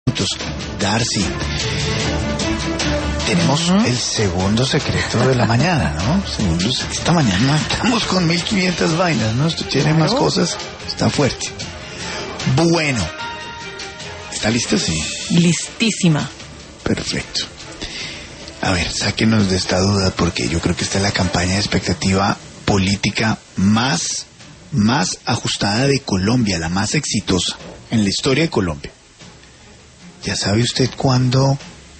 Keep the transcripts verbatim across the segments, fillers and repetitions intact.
Darcy, tenemos uh-huh. el segundo secreto de la mañana, ¿no? Segundo, esta mañana estamos con mil quinientas vainas, ¿no? Esto tiene claro. más cosas, está fuerte. Bueno, ¿está lista? Sí. Listísima. Perfecto. A ver, sáquenos de esta duda porque yo creo que esta es la campaña de expectativa política más, más ajustada de Colombia, la más exitosa en la historia de Colombia. ¿Ya sabe usted cuándo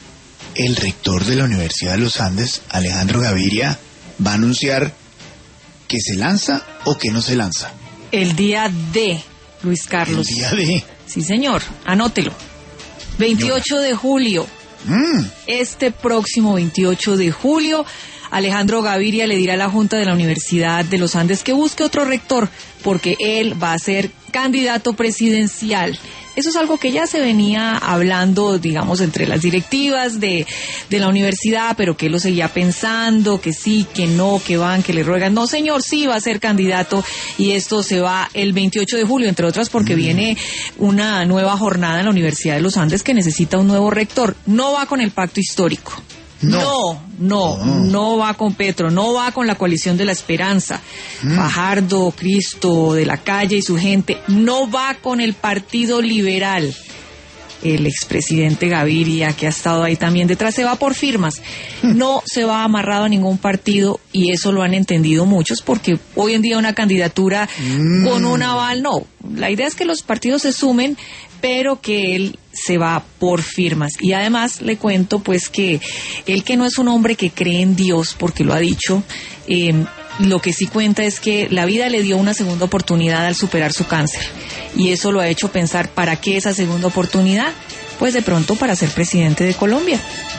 el rector de la Universidad de los Andes, Alejandro Gaviria, va a anunciar que se lanza o que no se lanza? El día de, Luis Carlos. El día de. Sí, señor, anótelo. veintiocho de julio. Mm. Este próximo veintiocho de julio, Alejandro Gaviria le dirá a la Junta de la Universidad de los Andes que busque otro rector, porque él va a ser candidato presidencial. Eso es algo que ya se venía hablando, digamos, entre las directivas de, de la universidad, pero que él lo seguía pensando, que sí, que no, que van, que le ruegan. No, señor, sí va a ser candidato y esto se va el veintiocho de julio, entre otras porque mm. viene una nueva jornada en la Universidad de los Andes que necesita un nuevo rector. No va con el pacto histórico. No, no, no, oh. no va con Petro, no va con la coalición de la esperanza. Mm. Fajardo, Cristo, de la Calle y su gente, no va con el Partido Liberal. El expresidente Gaviria, que ha estado ahí también detrás, se va por firmas. Mm. No se va amarrado a ningún partido y eso lo han entendido muchos porque hoy en día una candidatura mm. con un aval, no. La idea es que los partidos se sumen, pero que él se va por firmas. Y además le cuento pues que él, que no es un hombre que cree en Dios, porque lo ha dicho, eh, lo que sí cuenta es que la vida le dio una segunda oportunidad al superar su cáncer. Y eso lo ha hecho pensar, ¿para qué esa segunda oportunidad? Pues de pronto para ser presidente de Colombia.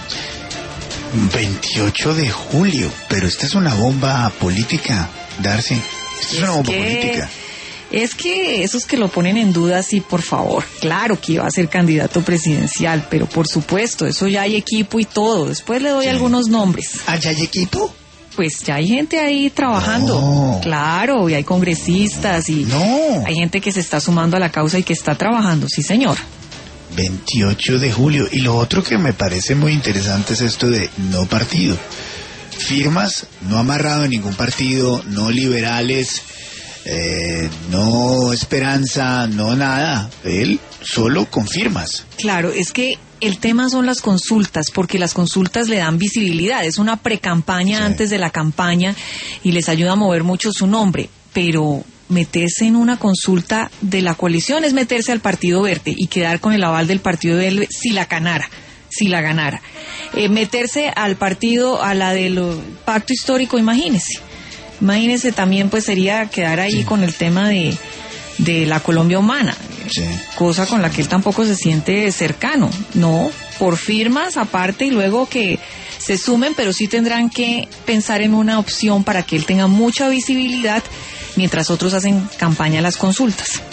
veintiocho de julio, pero esta es una bomba política, Darcy. Esta es, es una bomba que... política. Es que esos que lo ponen en duda, sí, por favor, claro que iba a ser candidato presidencial, pero por supuesto, eso ya hay equipo y todo. Después le doy sí. algunos nombres. ¿Ah, ya hay equipo? Pues ya hay gente ahí trabajando, no. claro, y hay congresistas y no. hay gente que se está sumando a la causa y que está trabajando, sí, señor. veintiocho de julio, y lo otro que me parece muy interesante es esto de no partido. Firmas, no amarrado a ningún partido, no liberales... Eh, no esperanza, no nada, él solo con firmas. Claro, es que el tema son las consultas, porque las consultas le dan visibilidad, es una precampaña sí. antes de la campaña y les ayuda a mover mucho su nombre, pero meterse en una consulta de la coalición es meterse al Partido Verde y quedar con el aval del Partido Verde si la ganara. si la ganara. Eh, meterse al partido, a la del pacto histórico, imagínese. Imagínese también, pues sería quedar ahí sí. con el tema de, de la Colombia humana, sí. cosa con la que él tampoco se siente cercano, no, por firmas aparte y luego que se sumen, pero sí tendrán que pensar en una opción para que él tenga mucha visibilidad mientras otros hacen campaña a las consultas.